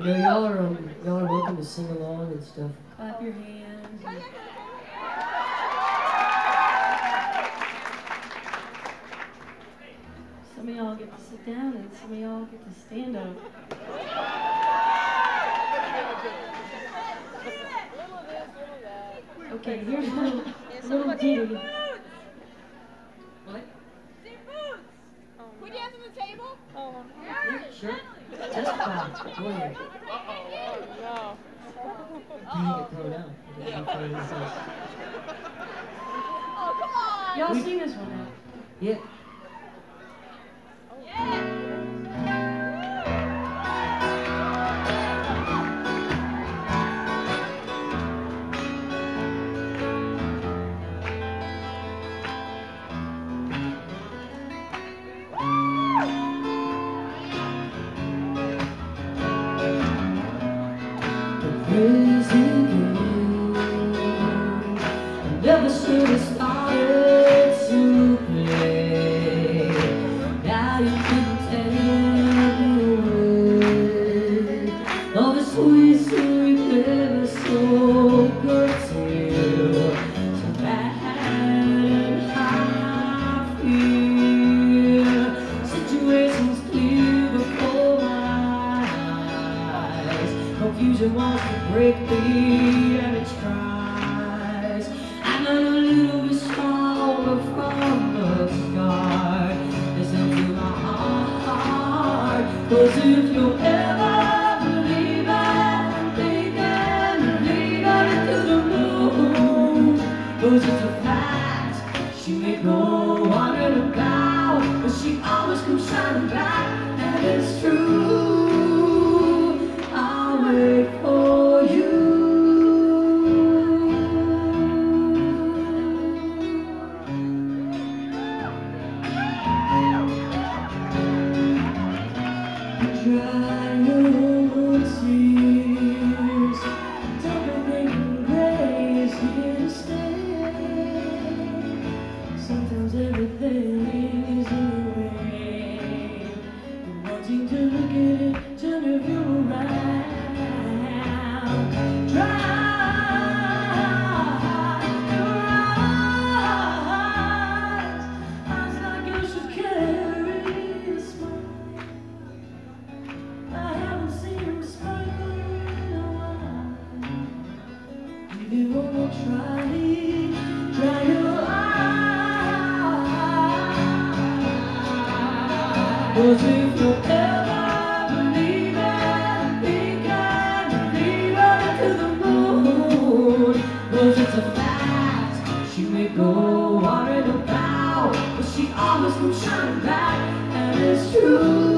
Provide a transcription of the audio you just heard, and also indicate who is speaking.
Speaker 1: Y'all are welcome to sing along and stuff.
Speaker 2: Clap your hands. Some of y'all get to sit down and some of y'all get to stand up. Okay, here's a little ditty.
Speaker 1: What?
Speaker 3: Put your hands on the table. Oh.
Speaker 1: Yeah, sure. Testify. Go ahead.
Speaker 3: No.
Speaker 1: Dang it, throw it out.
Speaker 3: Oh, come on.
Speaker 2: Y'all sing this one out.
Speaker 1: Yeah. Crazy game. I never should have started to play. Now you can tell me away. All the sweet, sweet feeling so good to you. So bad and how I feel. Situations clear before my eyes. Confusion wants to break me and it tries. I'm a little bit stronger from the start. Listen to my heart. 'Cause if you ever believe it, think and believe it to the moon. 'Cause it's a fact, she may go on and about, but she always comes shining back, and it's true. I'll wait for you. Dry your tears. Don't make me raise here to stay. Sometimes everything is in the way. You're wanting to look at it, turn your view around. Dry your eyes like you should carry a smile. I haven't seen him sparkle in a while. Give it one more try, dry your eyes. 'Cause if you ever believe it, think and believe it to the moon. 'Cause it's a fact, she may go on and about, but she always comes shining back, and it's true.